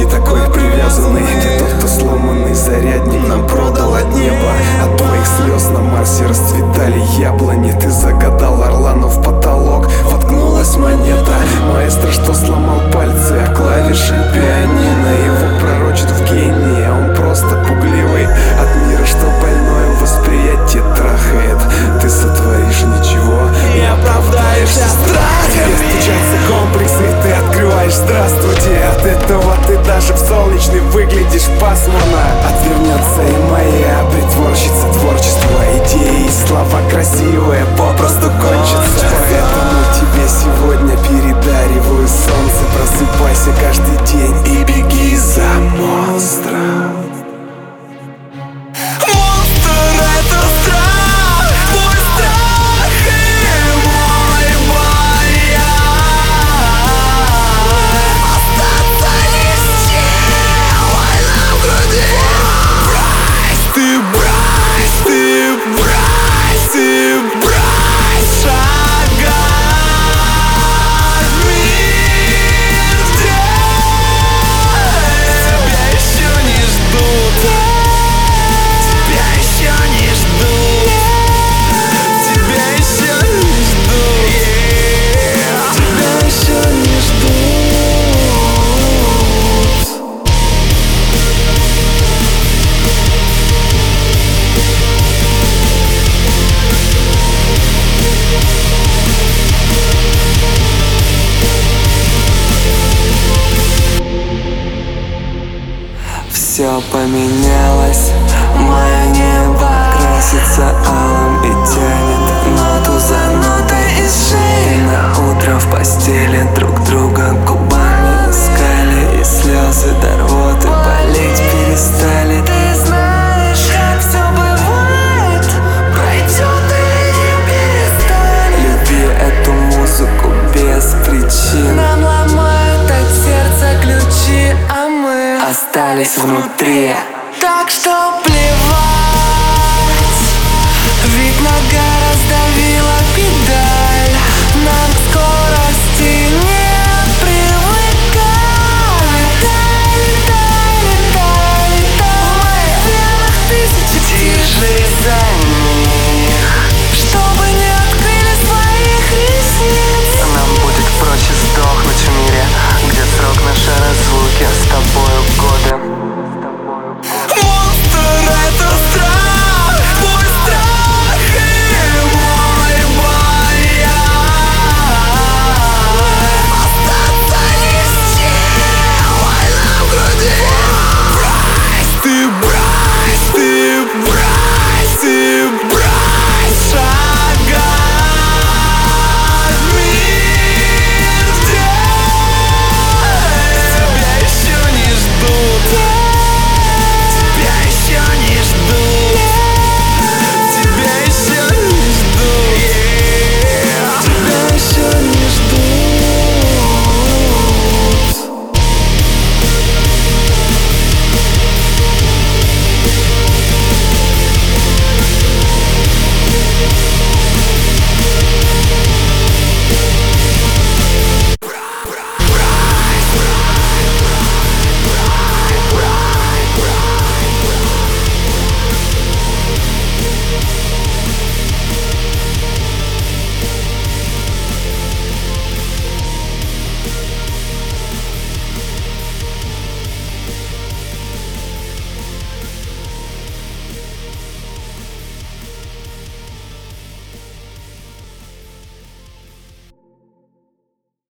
не такой привязанный, где тот, кто сломанный зарядник нам продал от неба. От твоих слез на Марсе расцветали яблони. Ты загадал Орлану в потолок, воткнулась монета. Маэстро, что сломал пальцы о клавиши пианино. Его пророчат в гении, а он просто пугливый от мира, что больное восприятие трахает. Ты сотворишь ничего и оправдаешься страхом. Тебе стучатся комплексы, ты открываешь здравствуйте. От этого ты даже в солнечный выглядишь пасмурно. Отвернется и моя притворщица творчества. Идеи и слова красивые попросту кончатся. Поэтому тебе сегодня передариваю солнце. Просыпайся каждый день и беги за монстром. Все поменялось, мое небо красится алым и тянет ноту за нотой из шеи. На утро в постели друг друга губами искали, и слезы до рвоты болеть перестали. Ты знаешь, как все бывает, пройдет или не перестанет. Люби эту музыку без причин. Нам ломают от сердца ключи, а мы остались внутри.